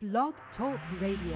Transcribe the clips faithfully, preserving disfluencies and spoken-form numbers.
Blog Talk Radio.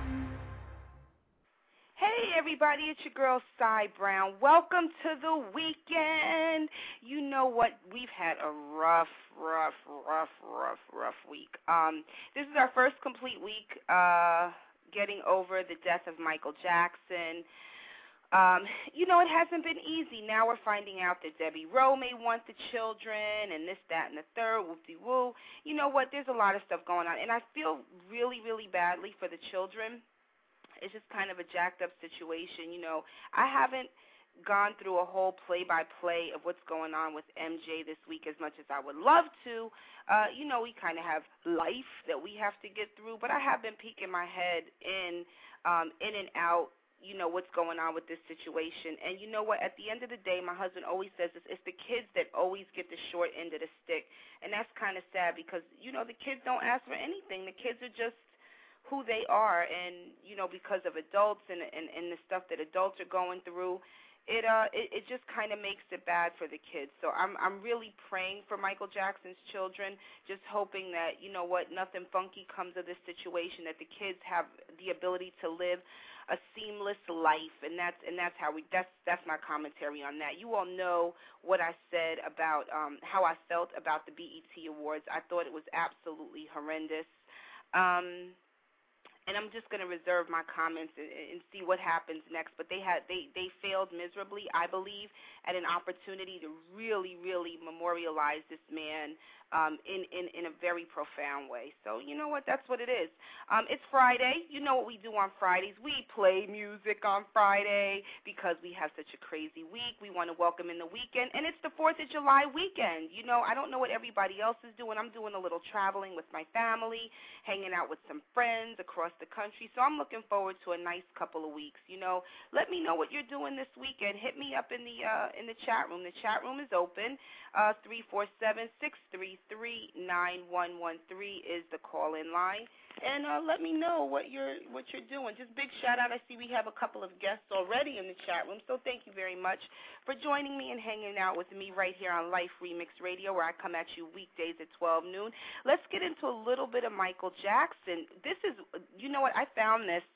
Hey everybody, it's your girl Cy Brown. Welcome to the weekend. You know what? We've had a rough, rough, rough, rough, rough week. Um, this is our first complete week uh, getting over the death of Michael Jackson. Um, you know, it hasn't been easy. Now we're finding out that Debbie Rowe may want the children and this, that, and the third, whoop-de-woo. You know what? There's a lot of stuff going on, and I feel really, really badly for the children. It's just kind of a jacked-up situation. You know, I haven't gone through a whole play-by-play of what's going on with M J this week as much as I would love to. Uh, you know, we kind of have life that we have to get through, but I have been peeking my head in, um, in and out, you know, what's going on with this situation. And you know what? At the end of the day, my husband always says this, it's the kids that always get the short end of the stick. And that's kind of sad because, you know, the kids don't ask for anything. The kids are just who they are. And, you know, because of adults and, and, and the stuff that adults are going through, it uh it, it just kind of makes it bad for the kids. So I'm I'm really praying for Michael Jackson's children, just hoping that, you know what, nothing funky comes of this situation, that the kids have the ability to live a seamless life, and that's and that's how we that's that's my commentary on that. You all know what I said about um, how I felt about the B E T Awards. I thought it was absolutely horrendous. Um, And I'm just going to reserve my comments and, and see what happens next. But they had they, they failed miserably, I believe, at an opportunity to really, really memorialize this man um, in, in, in a very profound way. So you know what? That's what it is. Um, it's Friday. You know what we do on Fridays. We play music on Friday because we have such a crazy week. We want to welcome in the weekend. And it's the fourth of July weekend. You know, I don't know what everybody else is doing. I'm doing a little traveling with my family, hanging out with some friends across the country. So I'm looking forward to a nice couple of weeks. You know, let me know what you're doing this weekend. Hit me up in the uh, in the chat room. The chat room is open. Uh, three four seven, six three three, nine one one three is the call-in line. And uh, let me know what you're what you're doing. Just big shout-out. I see we have a couple of guests already in the chat room, so thank you very much for joining me and hanging out with me right here on Life Remix Radio, where I come at you weekdays at twelve noon. Let's get into a little bit of Michael Jackson. This is, you know what, I found this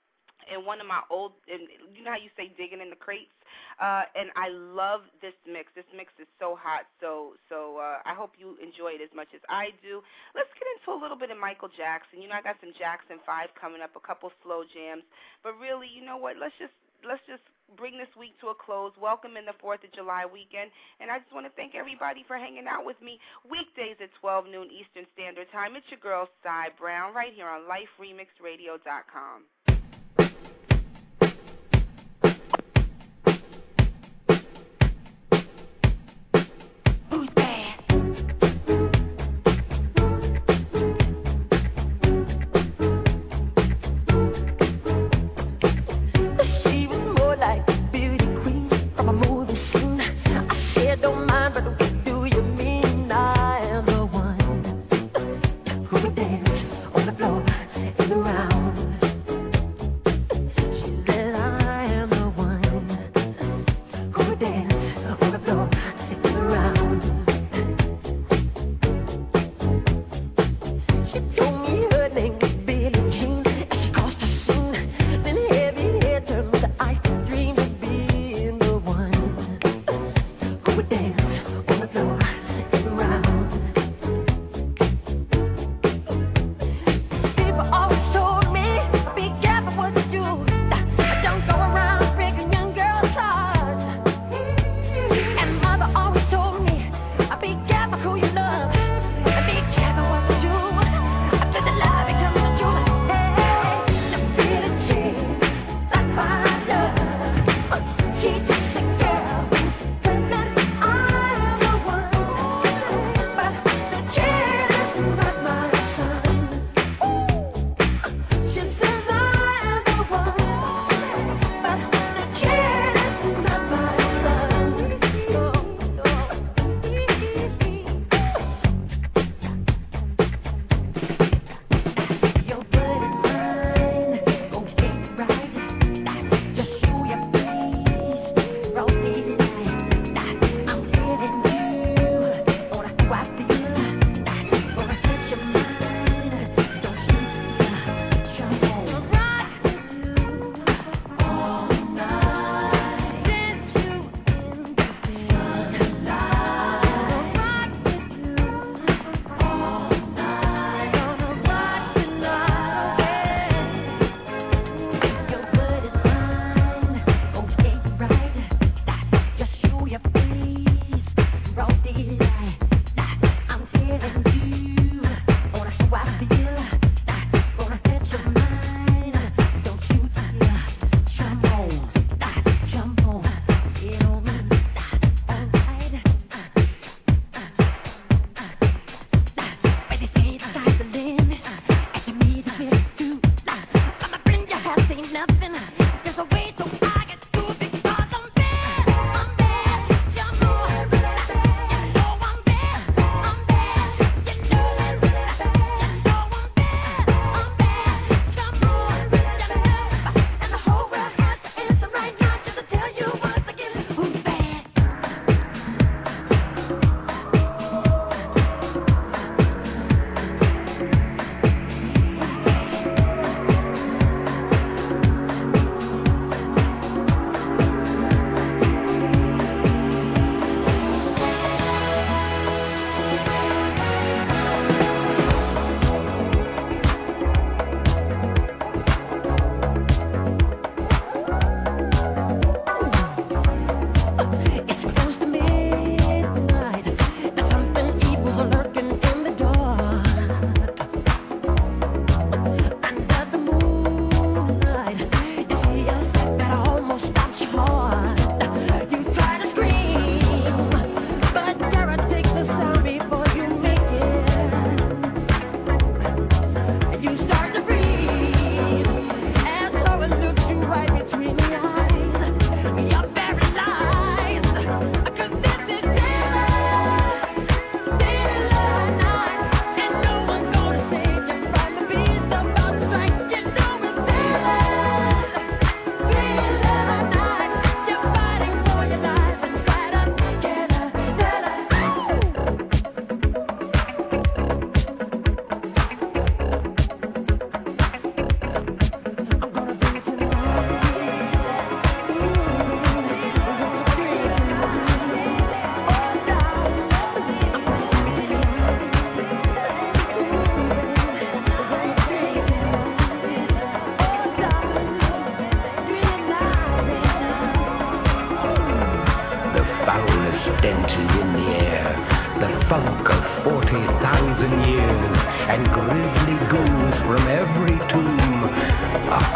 in one of my old, in, you know how you say digging in the crates? Uh, and I love this mix. This mix is so hot, so so uh, I hope you enjoy it as much as I do. Let's get into a little bit of Michael Jackson. You know, I got some Jackson five coming up, a couple slow jams. But really, you know what, let's just let's just bring this week to a close. Welcome in the fourth of July weekend. And I just want to thank everybody for hanging out with me weekdays at twelve noon Eastern Standard Time. It's your girl, Cy Brown, right here on life remix radio dot com. Dance on the floor, in the round.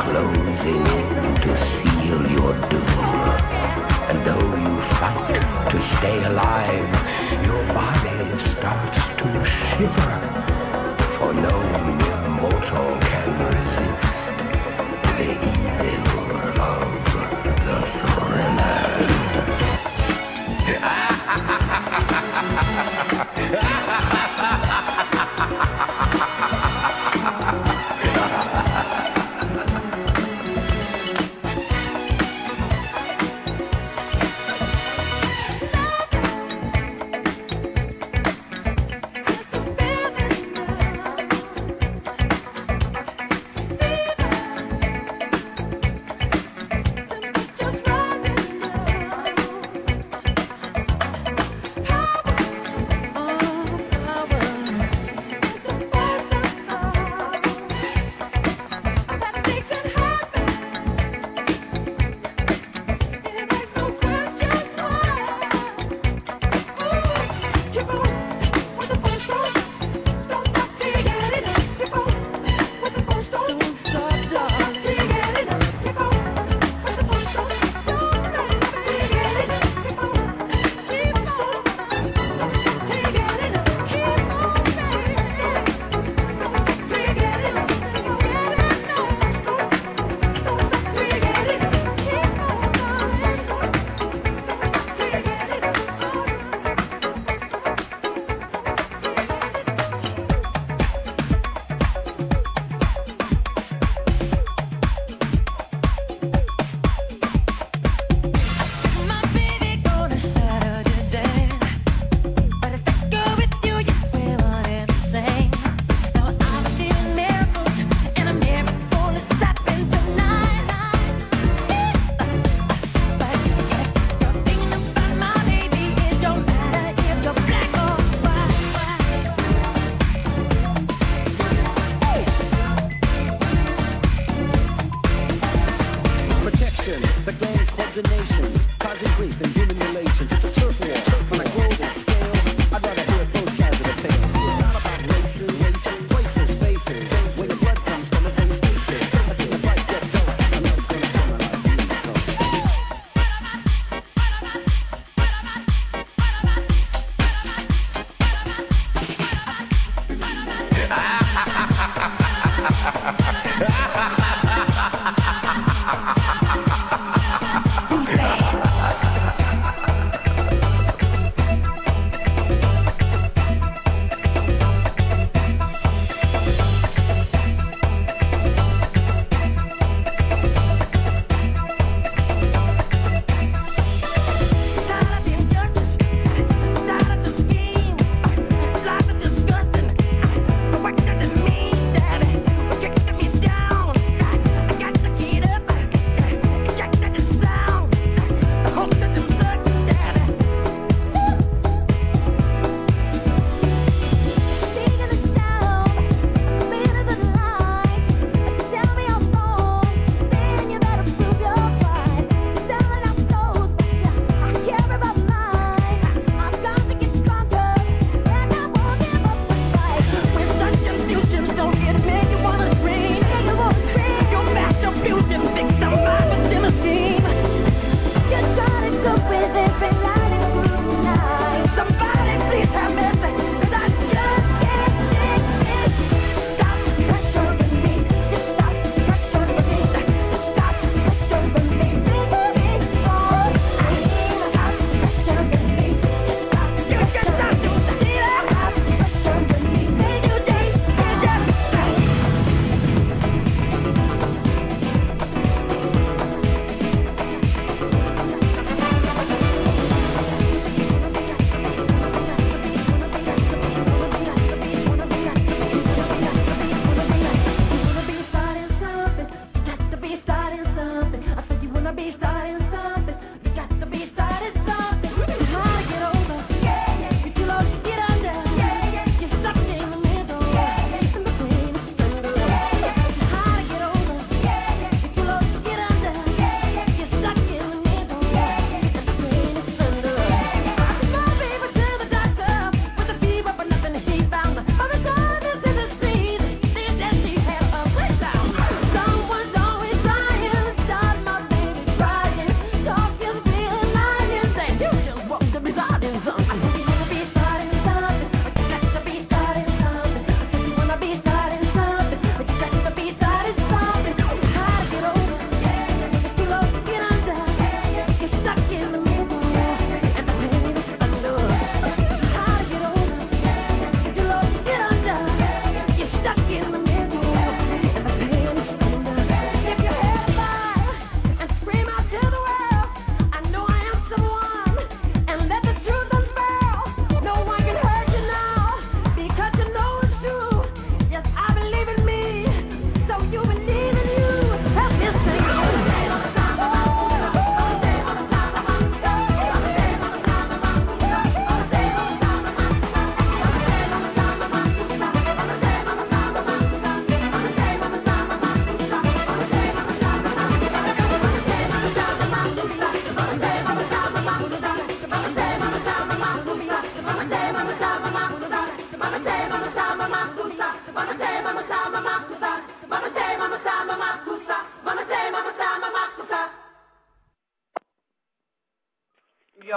closing in to seal your doom. And though you fight to stay alive, your body starts to shiver, for no mere mortal can resist the evil of the thriller. It's a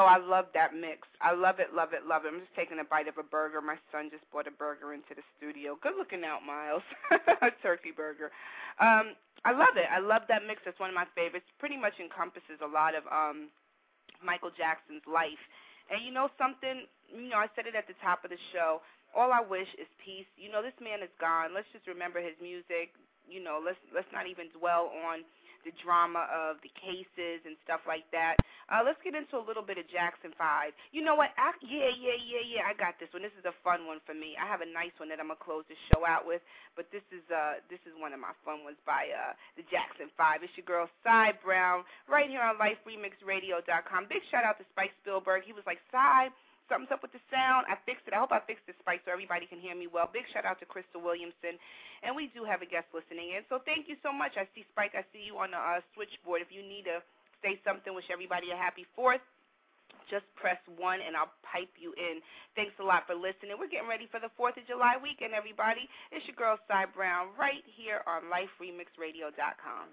I love that mix. I love it, love it, love it. I'm just taking a bite of a burger. My son just brought a burger into the studio. Good looking out, Miles. A turkey burger. Um, I love it. I love that mix. That's one of my favorites. Pretty much encompasses a lot of um, Michael Jackson's life. And you know something? You know, I said it at the top of the show. All I wish is peace. You know, this man is gone. Let's just remember his music. You know, let's let's not even dwell on the drama of the cases and stuff like that. Uh, let's get into a little bit of Jackson five. You know what? I, yeah, yeah, yeah, yeah. I got this one. This is a fun one for me. I have a nice one that I'm gonna close the show out with, but this is uh this is one of my fun ones by uh the Jackson five. It's your girl Cy Brown right here on life remix radio dot com. Big shout out to Spike Spielberg. He was like, Cy, something's up with the sound. I fixed it. I hope I fixed it, Spike, so everybody can hear me well. Big shout out to Crystal Williamson. And we do have a guest listening in. So thank you so much. I see Spike. I see you on the uh, switchboard. If you need to say something, wish everybody a happy fourth, just press one and I'll pipe you in. Thanks a lot for listening. We're getting ready for the fourth of July weekend, everybody. It's your girl, Cy Brown, right here on life remix radio dot com.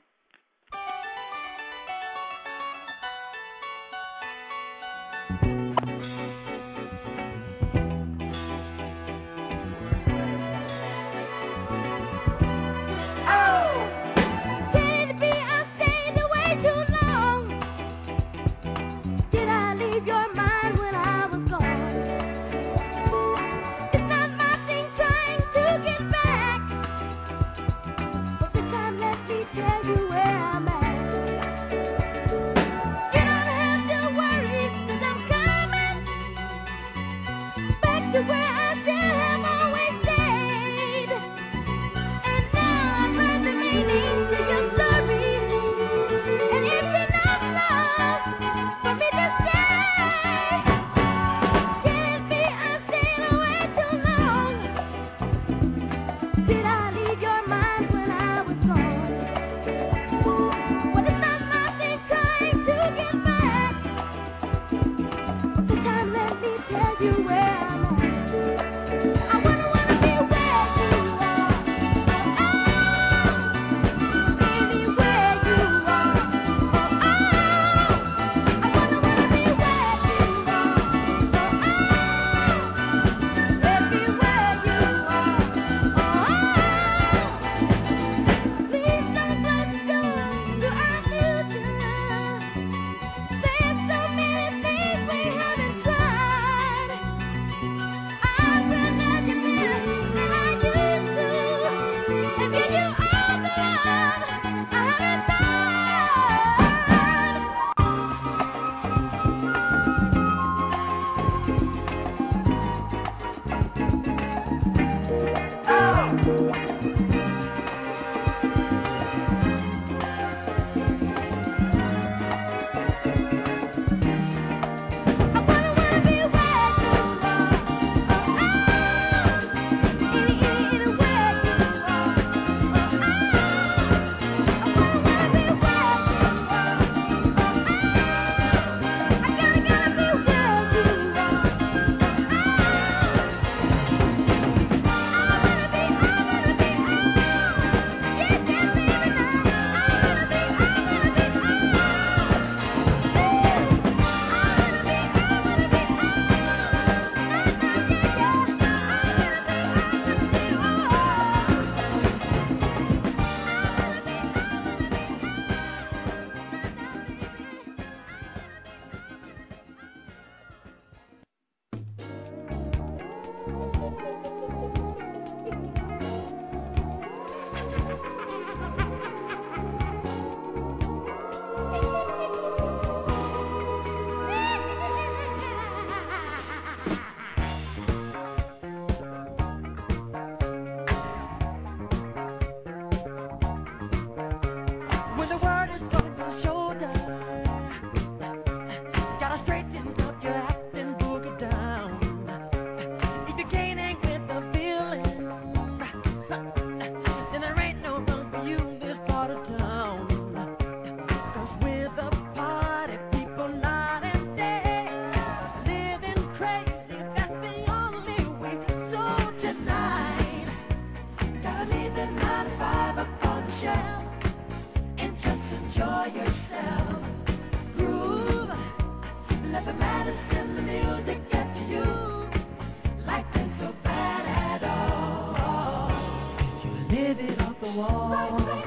off the wall.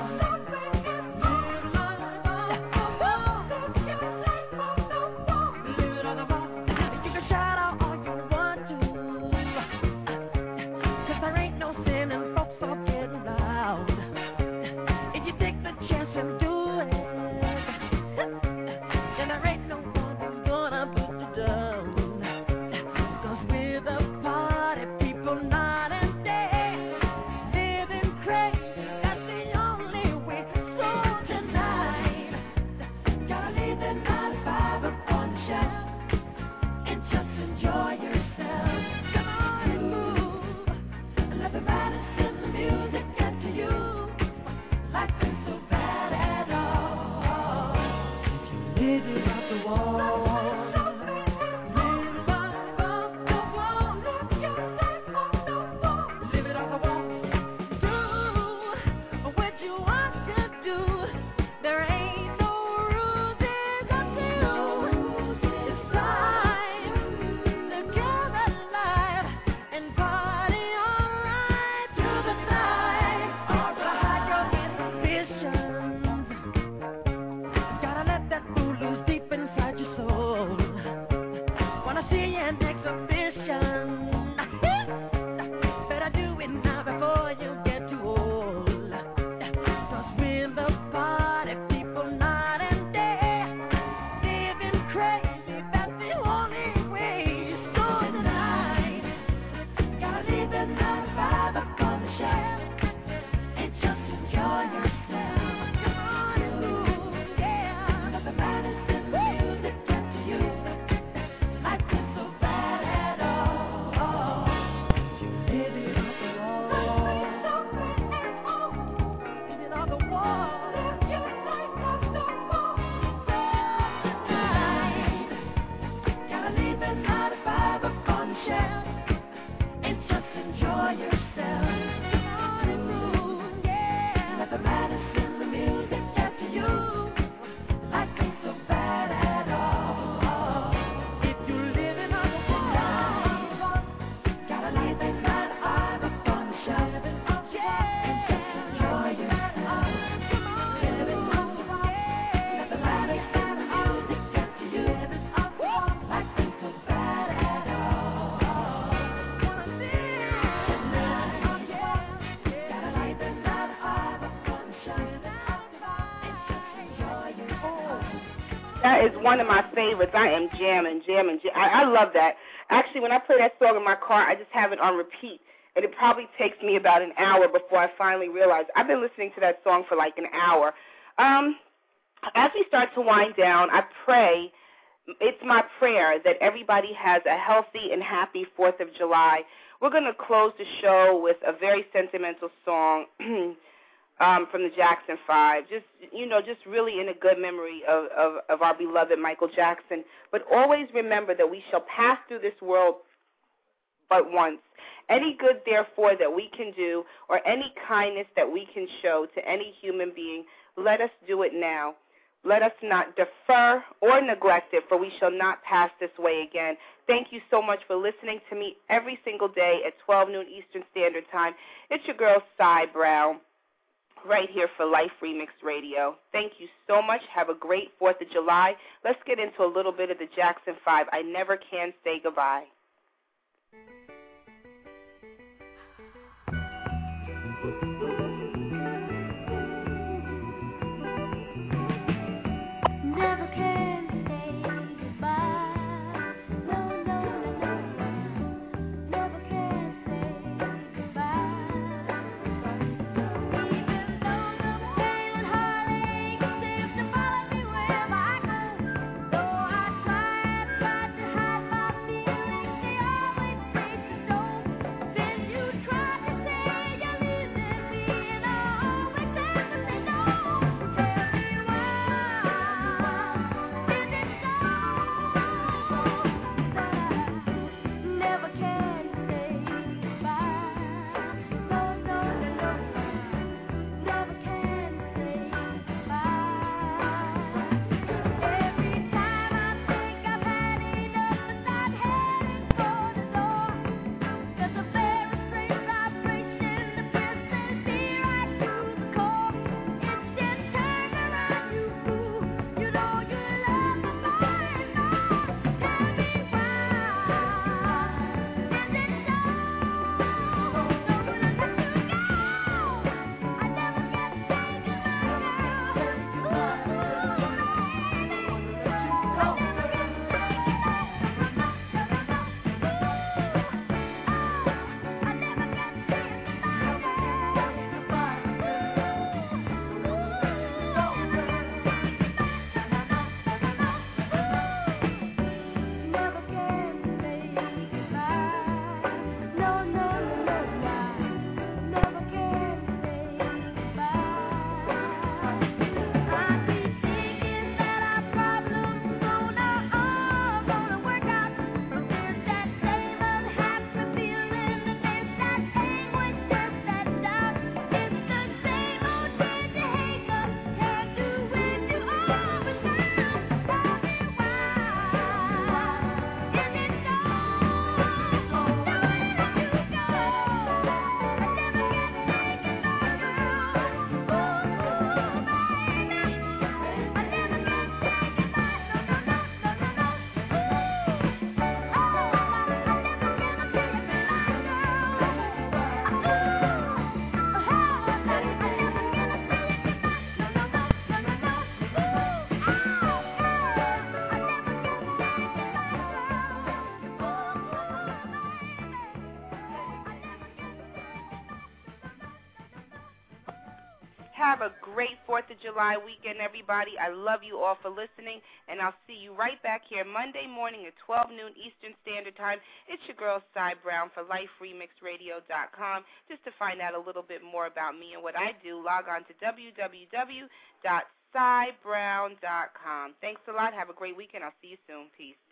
That is one of my favorites. I am jamming, jamming, jamming. I, I love that. Actually, when I play that song in my car, I just have it on repeat, and it probably takes me about an hour before I finally realize. I've been listening to that song for like an hour. Um, as we start to wind down, I pray, it's my prayer that everybody has a healthy and happy fourth of July. We're going to close the show with a very sentimental song um, from the Jackson Five, just, you know, just really in a good memory of, of, of our beloved Michael Jackson. But always remember that we shall pass through this world but once. Any good, therefore, that we can do or any kindness that we can show to any human being, let us do it now. Let us not defer or neglect it, for we shall not pass this way again. Thank you so much for listening to me every single day at twelve noon Eastern Standard Time. It's your girl, Cy Brown, right here for Life Remix Radio. Thank you so much. Have a great fourth of July. Let's get into a little bit of the Jackson Five. I never can say goodbye. Have a great fourth of July weekend, everybody. I love you all for listening, and I'll see you right back here Monday morning at twelve noon Eastern Standard Time. It's your girl, Cy Brown, for life remix radio dot com. Just to find out a little bit more about me and what I do, log on to w w w dot cy brown dot com. Thanks a lot. Have a great weekend. I'll see you soon. Peace.